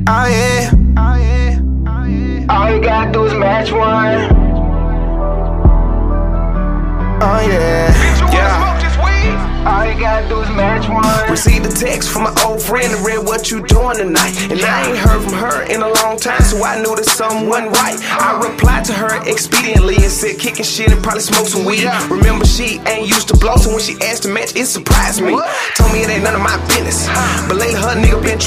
Oh yeah. All you gotta do is match one. Oh yeah. All you gotta do is match one. Received a text from my old friend and read what you doing tonight. And I ain't heard from her in a long time, so I knew that something wasn't right. I replied to her expediently and said kicking shit and probably smoke some weed. Remember, she ain't used to blow, so when she asked to match, it surprised me. Told me it ain't none of my business, but lately her nigga been